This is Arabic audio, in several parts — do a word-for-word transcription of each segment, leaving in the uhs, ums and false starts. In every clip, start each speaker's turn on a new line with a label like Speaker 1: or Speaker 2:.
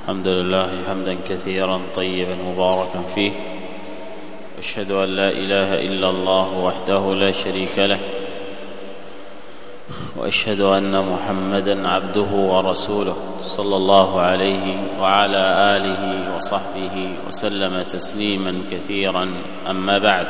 Speaker 1: الحمد لله حمدا كثيرا طيبا مباركا فيه، أشهد أن لا إله إلا الله وحده لا شريك له، وأشهد أن محمدا عبده ورسوله صلى الله عليه وعلى آله وصحبه وسلم تسليما كثيرا. أما بعد،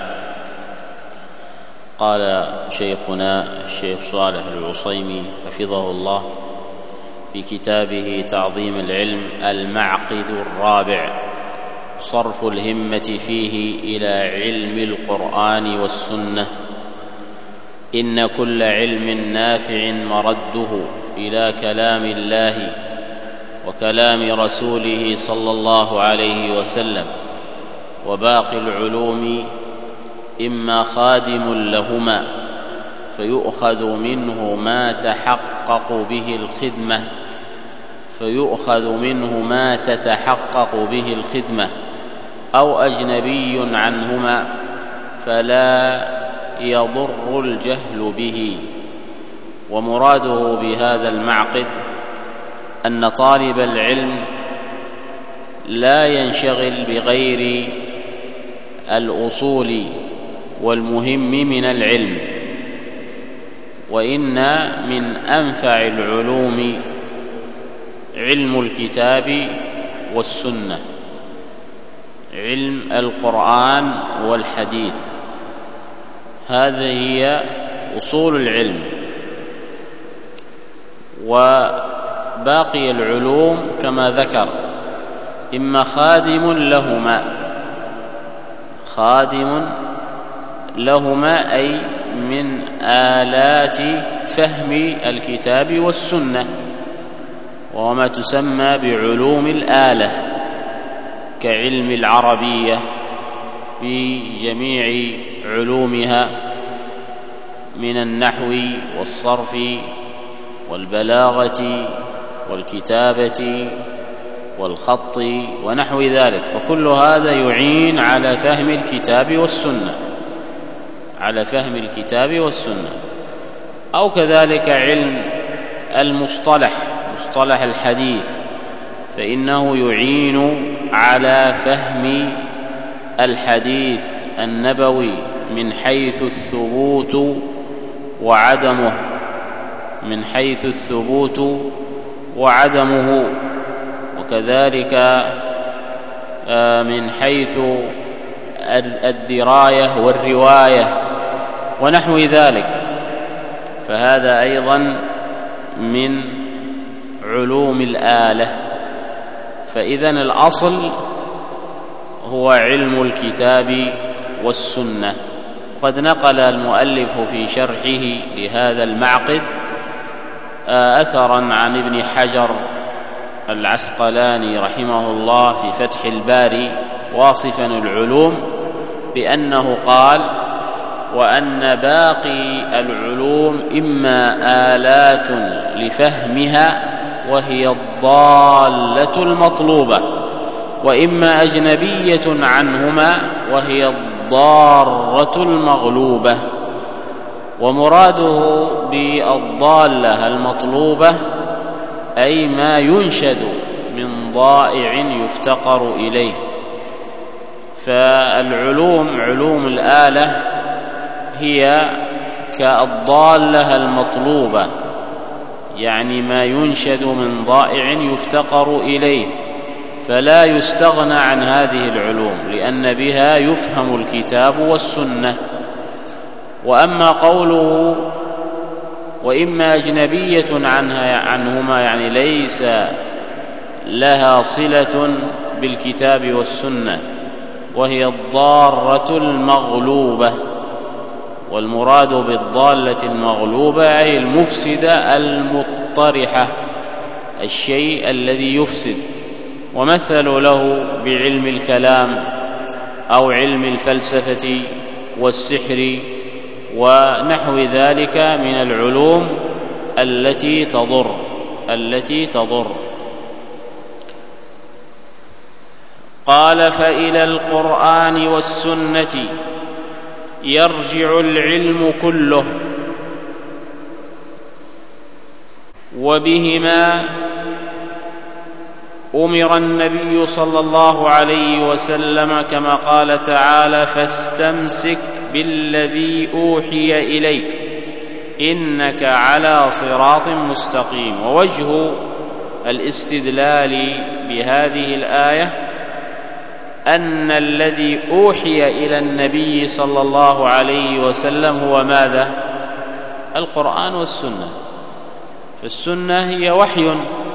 Speaker 1: قال شيخنا الشيخ صالح العصيمي حفظه الله في كتابه تعظيم العلم المعقد الرابع: صرف الهمة فيه إلى علم القرآن والسنة. إن كل علم نافع مرده إلى كلام الله وكلام رسوله صلى الله عليه وسلم، وباقي العلوم إما خادم لهما فيؤخذ منه ما تحقق به الخدمة فيؤخذ منه ما تتحقق به الخدمة أو أجنبي عنهما فلا يضر الجهل به. ومراده بهذا المعقد أن طالب العلم لا ينشغل بغير الأصول والمهم من العلم، وإن من أنفع العلوم علم الكتاب والسنة، علم القرآن والحديث. هذه هي أصول العلم، وباقي العلوم كما ذكر إما خادم لهما خادم لهما أي من آلات فهم الكتاب والسنة، وهو ما تسمى بعلوم الآلة، كعلم العربية بجميع علومها من النحو والصرف والبلاغة والكتابة والخط ونحو ذلك، فكل هذا يعين على فهم الكتاب والسنة على فهم الكتاب والسنة. أو كذلك علم المصطلح، مصطلح الحديث، فإنه يعين على فهم الحديث النبوي من حيث الثبوت وعدمه من حيث الثبوت وعدمه وكذلك من حيث الدراية والرواية ونحو ذلك، فهذا أيضا من علوم الآلة. فإذن الأصل هو علم الكتاب والسنة. قد نقل المؤلف في شرحه لهذا المعقد أثرا عن ابن حجر العسقلاني رحمه الله في فتح الباري واصفا العلوم بأنه قال: وأن باقي العلوم إما آلات لفهمها وهي الضالة المطلوبة، وإما أجنبية عنهما وهي الضارة المغلوبة. ومراده بالضالة المطلوبة أي ما ينشد من ضائع يفتقر إليه. فالعلوم علوم الآلة هي كالضالة المطلوبة، يعني ما ينشد من ضائع يفتقر إليه، فلا يستغنى عن هذه العلوم لأن بها يفهم الكتاب والسنة. وأما قوله وإما أجنبية عنها عنهما، يعني ليس لها صلة بالكتاب والسنة، وهي الضارة المغلوبة. والمراد بالضالة المغلوبة أي المفسدة المطرحة، الشيء الذي يفسد. ومثلوا له بعلم الكلام أو علم الفلسفة والسحر ونحو ذلك من العلوم التي تضر التي تضر قال: فإلى القرآن والسنة يرجع العلم كله، وبهما أمر النبي صلى الله عليه وسلم كما قال تعالى: فاستمسك بالذي أوحي إليك إنك على صراط مستقيم. ووجه الاستدلال بهذه الآية أن الذي أوحي إلى النبي صلى الله عليه وسلم هو ماذا؟ القرآن والسنة. فالسنة هي وحي،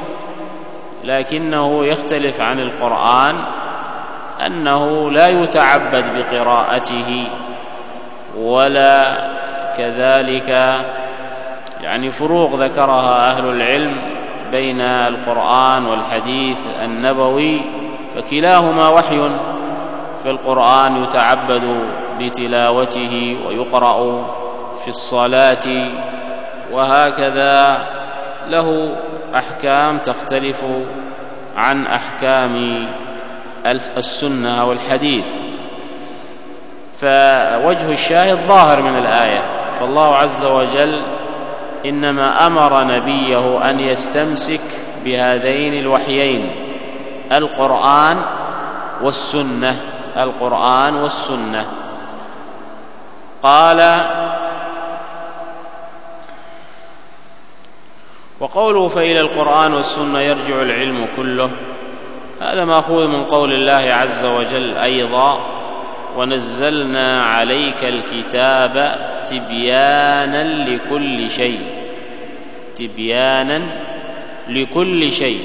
Speaker 1: لكنه يختلف عن القرآن أنه لا يتعبد بقراءته، ولا كذلك يعني فروق ذكرها أهل العلم بين القرآن والحديث النبوي، فكلاهما وحي. فالقرآن يتعبد بتلاوته ويقرأ في الصلاة، وهكذا له أحكام تختلف عن أحكام السنة والحديث. فوجه الشاهد ظاهر من الآية، فالله عز وجل إنما أمر نبيه أن يستمسك بهذين الوحيين، القرآن والسنة، القرآن والسنة. قال: وقوله فإلى القرآن والسنة يرجع العلم كله، هذا مأخوذ من قول الله عز وجل أيضا: ونزلنا عليك الكتاب تبيانا لكل شيء، تبيانا لكل شيء.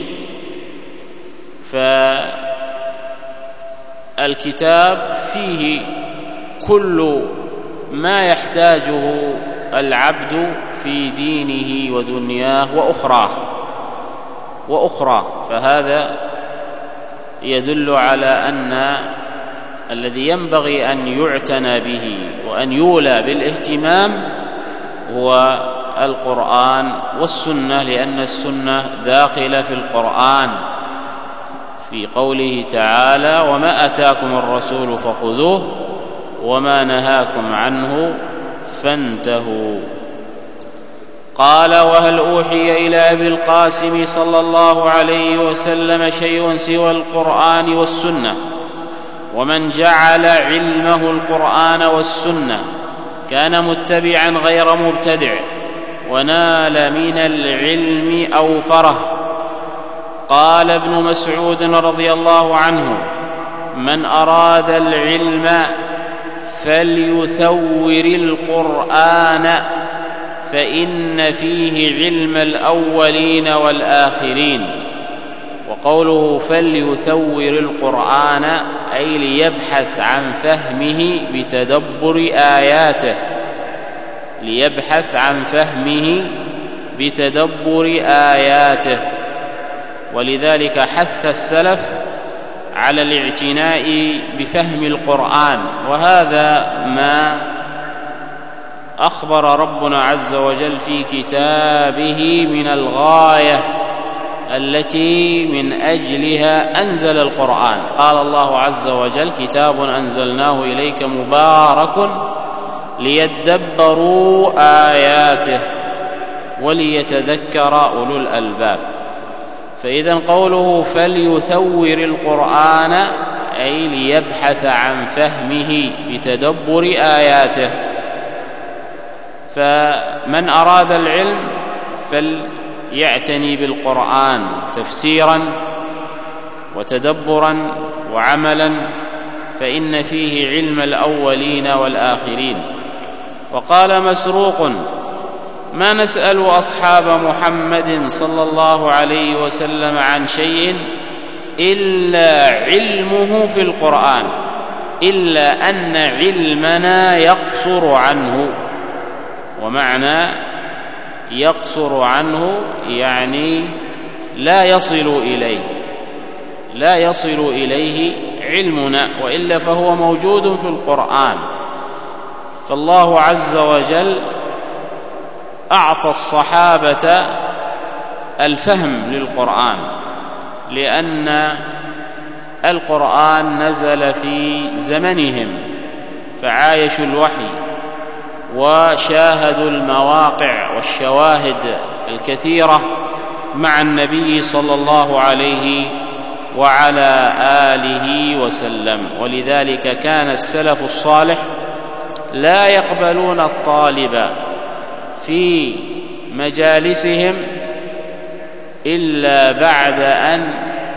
Speaker 1: فالكتاب فيه كل ما يحتاجه العبد في دينه ودنياه وأخراه وأخرى فهذا يدل على أن الذي ينبغي أن يعتنى به وأن يولى بالاهتمام هو القرآن والسنة، لأن السنة داخلة في القرآن في قوله تعالى: وما أتاكم الرسول فخذوه وما نهاكم عنه فانتهوا. قال: وهل أوحي إلى أبي القاسم صلى الله عليه وسلم شيء سوى القرآن والسنة؟ ومن جعل علمه القرآن والسنة كان متبعا غير مبتدع ونال من العلم أوفره. قال ابن مسعود رضي الله عنه: من أراد العلم فليثور القرآن فإن فيه علم الأولين والآخرين. وقوله فليثور القرآن أي ليبحث عن فهمه بتدبر آياته، ليبحث عن فهمه بتدبر آياته. ولذلك حث السلف على الاعتناء بفهم القرآن، وهذا ما أخبر ربنا عز وجل في كتابه من الغاية التي من أجلها أنزل القرآن. قال الله عز وجل: كتاب أنزلناه إليك مبارك ليدبروا آياته وليتذكر أولو الألباب. فإذا قوله فليثور القرآن أي ليبحث عن فهمه بتدبر آياته. فمن أراد العلم فليعتني بالقرآن تفسيرا وتدبرا وعملا، فإن فيه علم الأولين والآخرين. وقال مسروق: ما نسأل أصحاب محمد صلى الله عليه وسلم عن شيء إلا علمه في القرآن، إلا أن علمنا يقصر عنه. ومعنى يقصر عنه يعني لا يصل إليه، لا يصل إليه علمنا، وإلا فهو موجود في القرآن. فالله عز وجل أعطى الصحابة الفهم للقرآن، لأن القرآن نزل في زمنهم فعايشوا الوحي وشاهدوا المواقع والشواهد الكثيرة مع النبي صلى الله عليه وعلى آله وسلم. ولذلك كان السلف الصالح لا يقبلون الطالب في مجالسهم إلا بعد أن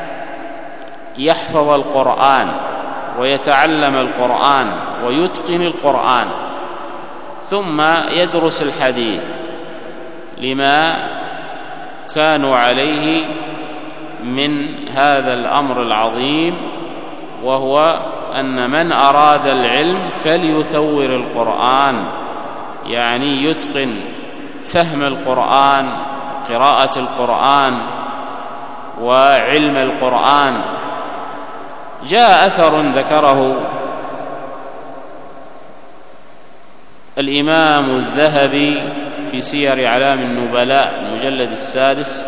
Speaker 1: يحفظ القرآن ويتعلم القرآن ويتقن القرآن، ثم يدرس الحديث، لما كانوا عليه من هذا الأمر العظيم، وهو أن من أراد العلم فليثور القرآن، يعني يتقن فهم القرآن، قراءة القرآن وعلم القرآن. جاء أثر ذكره الإمام الذهبي في سير أعلام النبلاء المجلد السادس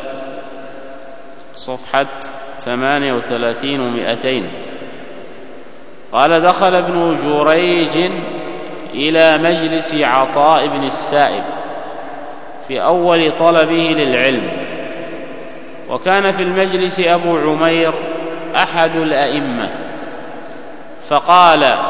Speaker 1: صفحة ثمانية وثلاثين ومئتين، قال: دخل ابن جريج إلى مجلس عطاء بن السائب في أول طلبه للعلم، وكان في المجلس أبو عمير أحد الأئمة، فقال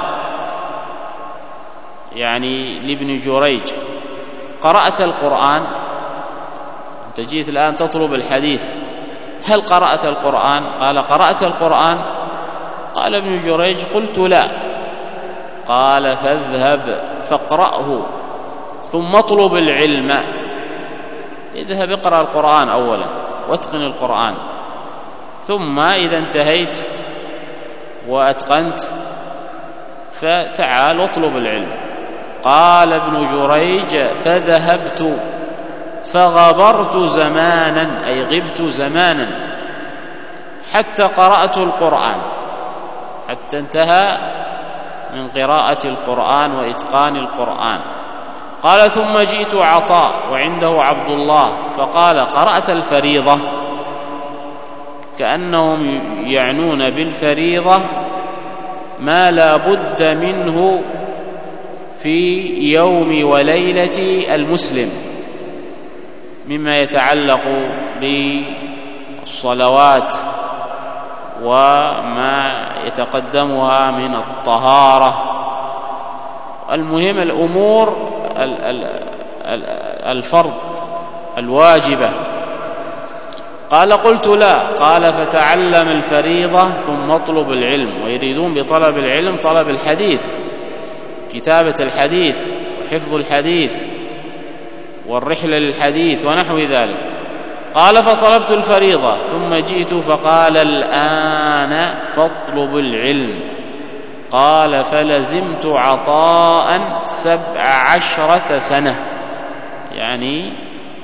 Speaker 1: يعني لابن جريج: قرأت القرآن؟ أنت جيت الآن تطلب الحديث، هل قرأت القرآن؟ قال: قرأت القرآن. قال ابن جريج: قلت لا. قال: فاذهب فاقرأه ثم اطلب العلم. اذهب اقرأ القرآن أولا واتقن القرآن، ثم إذا انتهيت وأتقنت فتعال واطلب العلم. قال ابن جريج: فذهبت فغبرت زمانا، أي غبت زمانا، حتى قرأت القرآن، حتى انتهى من قراءة القرآن وإتقان القرآن. قال: ثم جئت عطاء وعنده عبد الله، فقال: قرأت الفريضة؟ كأنهم يعنون بالفريضة ما لا بد منه في يوم وليلة المسلم مما يتعلق بالصلوات وما يتقدمها من الطهارة، المهم الأمور الفرض الواجبة. قال: قلت لا. قال: فتعلم الفريضة ثم اطلب العلم. ويريدون بطلب العلم طلب الحديث، كتابة الحديث وحفظ الحديث والرحلة للحديث ونحو ذلك. قال: فطلبت الفريضة ثم جئت فقال: الآن فاطلب العلم. قال: فلزمت عطاء سبع عشرة سنة، يعني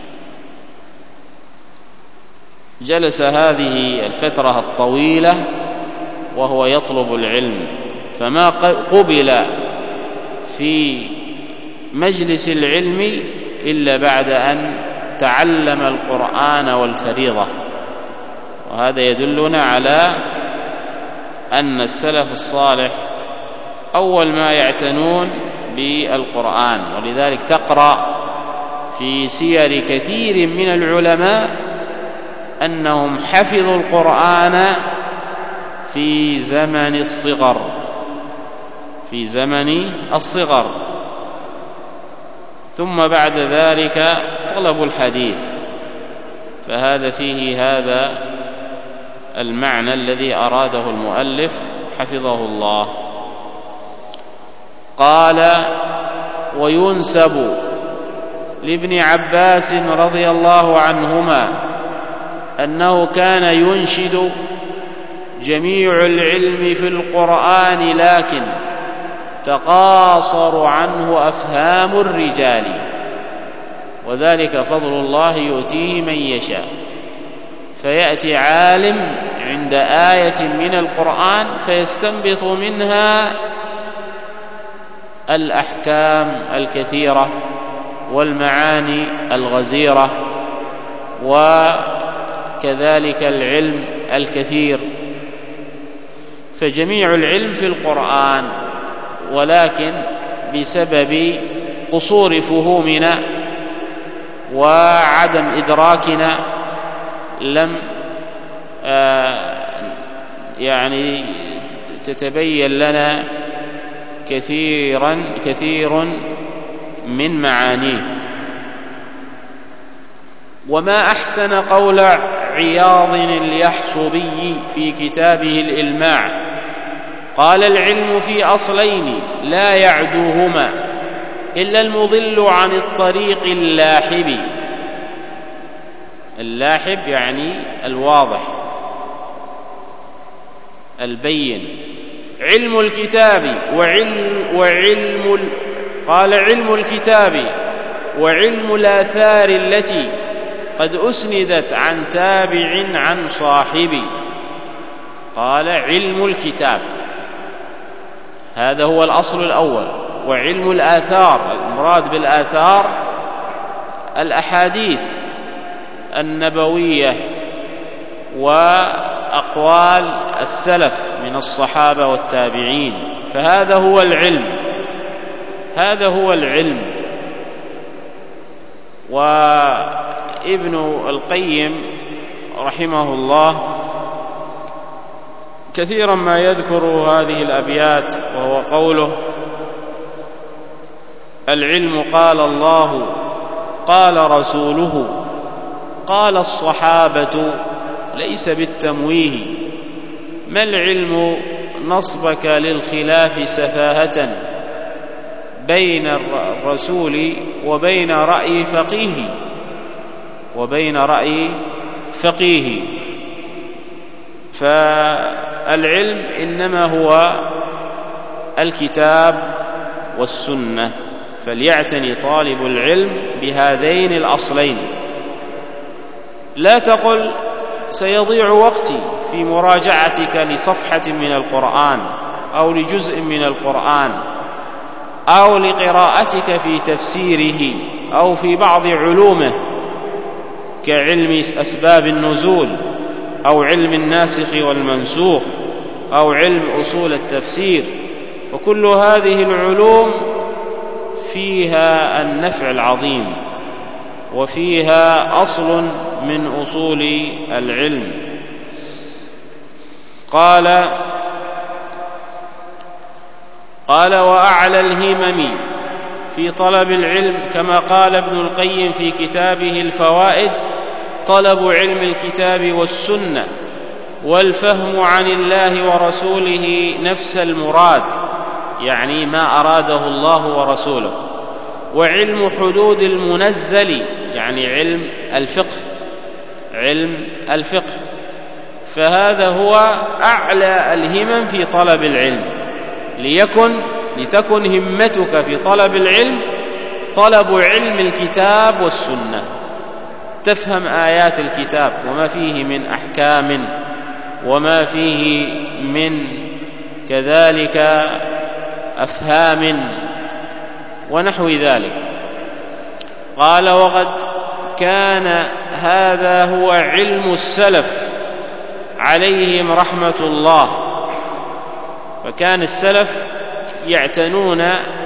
Speaker 1: جلس هذه الفترة الطويلة وهو يطلب العلم، فما قبل في مجلس العلم إلا بعد أن تعلم القرآن والفريضة. وهذا يدلنا على أن السلف الصالح أول ما يعتنون بالقرآن، ولذلك تقرأ في سير كثير من العلماء أنهم حفظوا القرآن في زمن الصغر، في زمن الصغر، ثم بعد ذلك طلبوا الحديث. فهذا فيه هذا المعنى الذي أراده المؤلف حفظه الله. قال: وينسب لابن عباس رضي الله عنهما أنه كان ينشد: جميع العلم في القرآن لكن تقاصر عنه أفهام الرجال، وذلك فضل الله يؤتيه من يشاء. فيأتي عالم عند آية من القرآن فيستنبط منها الأحكام الكثيرة والمعاني الغزيرة وكذلك العلم الكثير. فجميع العلم في القرآن، ولكن بسبب قصور فهومنا وعدم إدراكنا لم يعني تتبين لنا كثيرا كثير من معانيه. وما أحسن قول عياض اليحصبي في كتابه الإلماع، قال: العلم في أصلين لا يعدوهما إلا المضل عن الطريق اللاحب. اللاحب يعني الواضح البين. علم الكتاب وعلم, وعلم قال: علم الكتاب وعلم الآثار التي قد أسندت عن تابع عن صاحب. قال: علم الكتاب، هذا هو الأصل الأول. وعلم الآثار، المراد بالآثار الأحاديث النبوية وأقوال السلف من الصحابة والتابعين، فهذا هو العلم، هذا هو العلم. وابن القيم رحمه الله كثيرا ما يذكر هذه الأبيات، وهو قوله: العلم قال الله قال رسوله قال الصحابة ليس بالتمويه، ما العلم نصبك للخلاف سفاهة بين الرسول وبين رأي فقيه وبين رأي فقيه. فالعلم إنما هو الكتاب والسنة، فليعتني طالب العلم بهذين الأصلين. لا تقل سيضيع وقتي في مراجعتك لصفحة من القرآن أو لجزء من القرآن أو لقراءتك في تفسيره أو في بعض علومه كعلم أسباب النزول أو علم الناسخ والمنسوخ أو علم أصول التفسير. فكل هذه العلوم فيها النفع العظيم وفيها أصل من أصول العلم. قال قال وأعلى الهمم في طلب العلم كما قال ابن القيم في كتابه الفوائد: طلب علم الكتاب والسنة والفهم عن الله ورسوله نفس المراد، يعني ما أراده الله ورسوله، وعلم حدود المنزل، يعني علم الفقه، علم الفقه. فهذا هو أعلى الهمم في طلب العلم، ليكن لتكن همتك في طلب العلم طلب علم الكتاب والسنة، تفهم آيات الكتاب وما فيه من أحكام وما فيه من كذلك أفهام ونحو ذلك. قال: وقد كان هذا هو علم السلف عليهم رحمة الله. فكان السلف يعتنون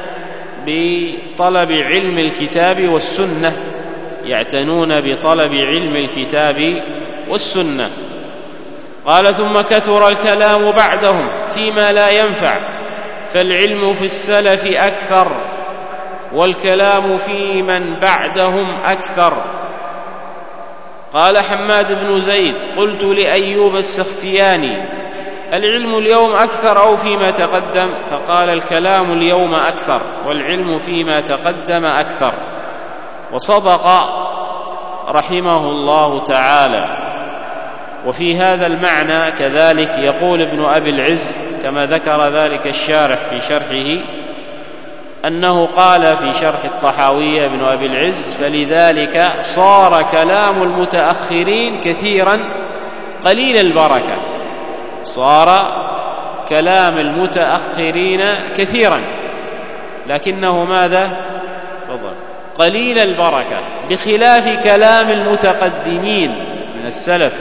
Speaker 1: بطلب علم الكتاب والسنة، يعتنون بطلب علم الكتاب والسنة. قال: ثم كثر الكلام بعدهم فيما لا ينفع، فالعلم في السلف أكثر والكلام في من بعدهم أكثر. قال حماد بن زيد: قلت لأيوب السختياني: العلم اليوم أكثر أو فيما تقدم؟ فقال: الكلام اليوم أكثر والعلم فيما تقدم أكثر. وصدق رحمه الله تعالى. وفي هذا المعنى كذلك يقول ابن أبي العز كما ذكر ذلك الشارح في شرحه، أنه قال في شرح الطحاوية ابن أبي العز: فلذلك صار كلام المتأخرين كثيرا قليل البركة. صار كلام المتأخرين كثيرا لكنه ماذا؟ فضل قليل البركة، بخلاف كلام المتقدمين من السلف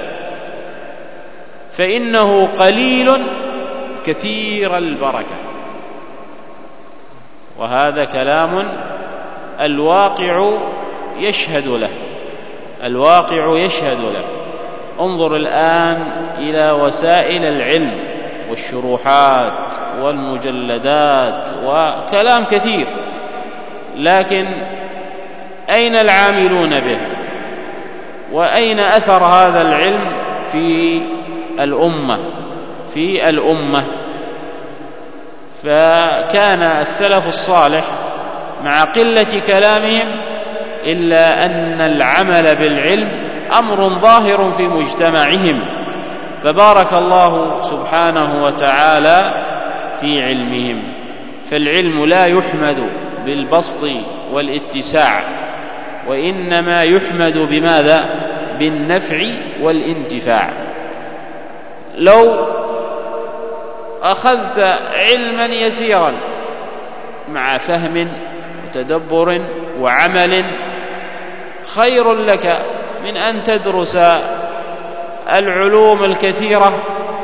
Speaker 1: فإنه قليل كثير البركة. وهذا كلام الواقع يشهد له، الواقع يشهد له. انظر الآن إلى وسائل العلم والشروحات والمجلدات وكلام كثير، لكن أين العاملون به؟ وأين أثر هذا العلم في الأمة في الأمة فكان السلف الصالح مع قلة كلامهم إلا أن العمل بالعلم أمر ظاهر في مجتمعهم، فبارك الله سبحانه وتعالى في علمهم. فالعلم لا يحمد بالبسط والاتساع، وإنما يحمد بماذا؟ بالنفع والانتفاع. لو أخذت علما يسيرا مع فهم وتدبر وعمل خير لك من أن تدرس العلوم الكثيرة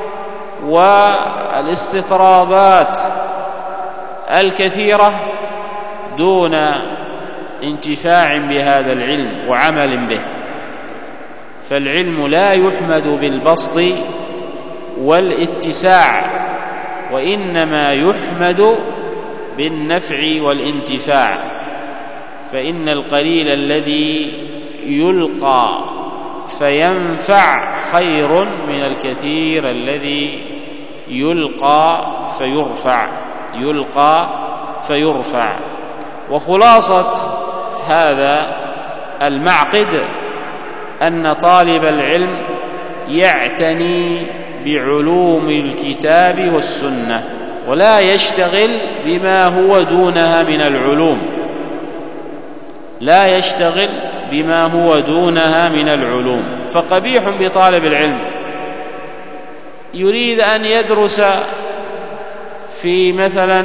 Speaker 1: والاستطرادات الكثيرة دون انتفاع بهذا العلم وعمل به. فالعلم لا يحمد بالبسط والاتساع، وإنما يحمد بالنفع والانتفاع. فإن القليل الذي يلقى فينفع خير من الكثير الذي يلقى فيرفع يلقى فيرفع. وخلاصة هذا المعقد أن طالب العلم يعتني بعلوم الكتاب والسنة، ولا يشتغل بما هو دونها من العلوم لا يشتغل بما هو دونها من العلوم. فقبيح بطالب العلم يريد أن يدرس في مثلا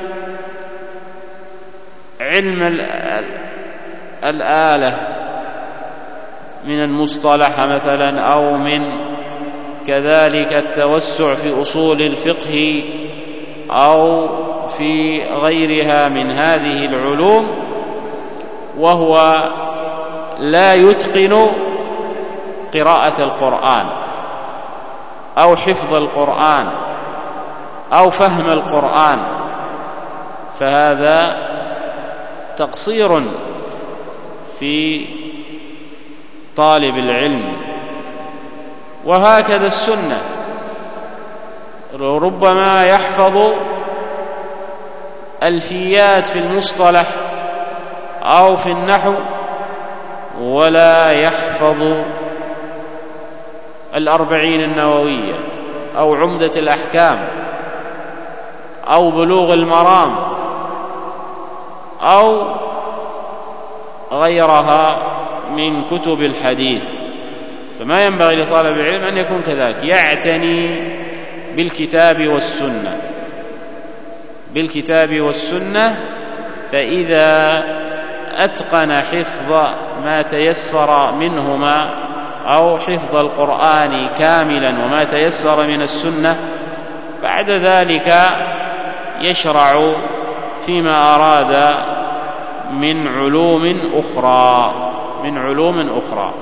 Speaker 1: علم الآلة من المصطلح مثلا، أو من كذلك التوسع في أصول الفقه أو في غيرها من هذه العلوم، وهو لا يتقن قراءة القرآن أو حفظ القرآن أو فهم القرآن، فهذا تقصير في طالب العلم. وهكذا السنة، ربما يحفظ ألفيات في المصطلح أو في النحو ولا يحفظ الأربعين النووية أو عمدة الأحكام أو بلوغ المرام أو غيرها من كتب الحديث. فما ينبغي لطالب العلم أن يكون كذلك، يعتني بالكتاب والسنة بالكتاب والسنة فإذا أتقن حفظ ما تيسر منهما أو حفظ القرآن كاملا وما تيسر من السنة، بعد ذلك يشرع فيما أراد من علوم أخرى من علوم أخرى.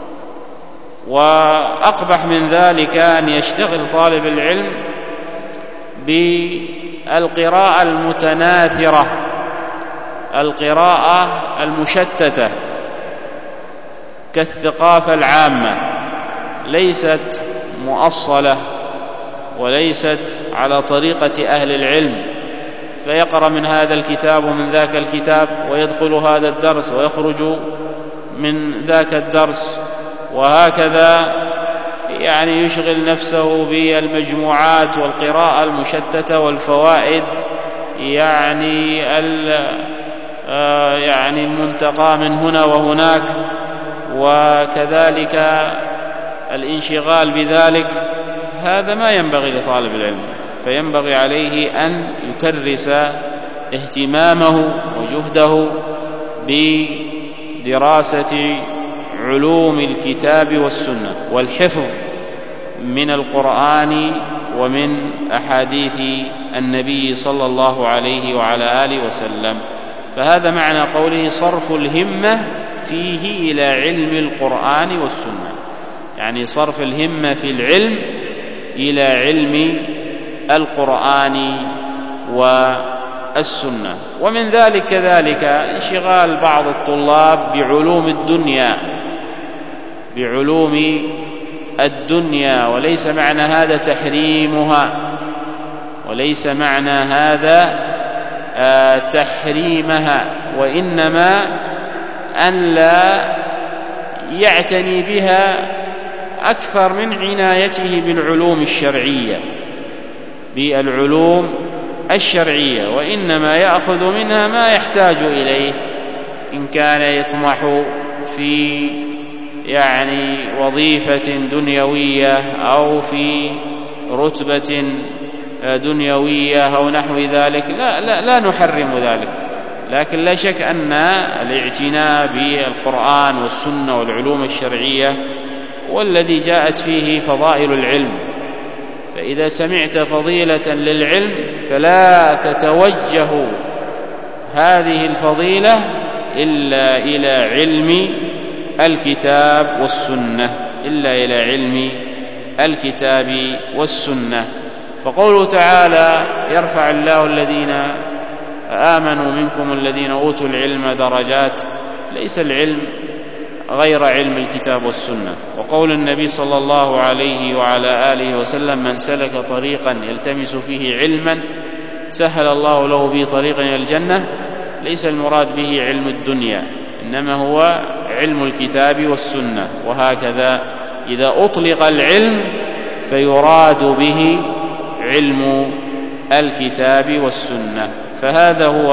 Speaker 1: وأقبح من ذلك أن يشتغل طالب العلم بالقراءة المتناثرة، القراءة المشتتة كالثقافة العامة، ليست مؤصلة وليست على طريقة أهل العلم، فيقرأ من هذا الكتاب ومن ذاك الكتاب ويدخل هذا الدرس ويخرج من ذاك الدرس، وهكذا يعني يشغل نفسه بالمجموعات والقراءة المشتتة والفوائد يعني يعني المنتقى من هنا وهناك، وكذلك الانشغال بذلك. هذا ما ينبغي لطالب العلم، فينبغي عليه أن يكرس اهتمامه وجهده بدراسة علوم الكتاب والسنة والحفظ من القرآن ومن أحاديث النبي صلى الله عليه وعلى آله وسلم. فهذا معنى قوله صرف الهمة فيه إلى علم القرآن والسنة، يعني صرف الهمة في العلم إلى علم القرآن والسنة. ومن ذلك كذلك انشغال بعض الطلاب بعلوم الدنيا بعلوم الدنيا وليس معنى هذا تحريمها وليس معنى هذا آه تحريمها، وإنما أن لا يعتني بها أكثر من عنايته بالعلوم الشرعية بالعلوم الشرعية وإنما يأخذ منها ما يحتاج إليه إن كان يطمح في يعني وظيفة دنيوية أو في رتبة دنيوية أو نحو ذلك. لا, لا, لا نحرم ذلك، لكن لا شك أن الاعتناء بالقرآن والسنة والعلوم الشرعية والذي جاءت فيه فضائل العلم. فإذا سمعت فضيلة للعلم فلا تتوجه هذه الفضيلة إلا إلى علم الكتاب والسنة إلا إلى علم الكتاب والسنة. فقوله تعالى: يرفع الله الذين آمنوا منكم الذين أوتوا العلم درجات، ليس العلم غير علم الكتاب والسنة. وقول النبي صلى الله عليه وعلى آله وسلم: من سلك طريقا يلتمس فيه علما سهل الله له به طريقا إلى الجنة، ليس المراد به علم الدنيا، إنما هو علم الكتاب والسنة. وهكذا إذا أطلق العلم فيراد به علم الكتاب والسنة. فهذا هو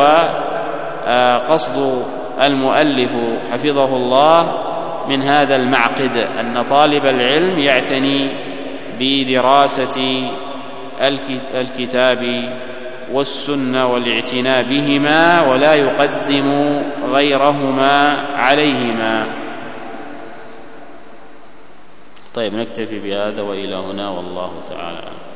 Speaker 1: قصد المؤلف حفظه الله من هذا المعقد، أن طالب العلم يعتني بدراسة الكتاب والسنة والاعتناء بهما ولا يقدم غيرهما عليهما. طيب، نكتفي بهذا وإلى هنا، والله تعالى.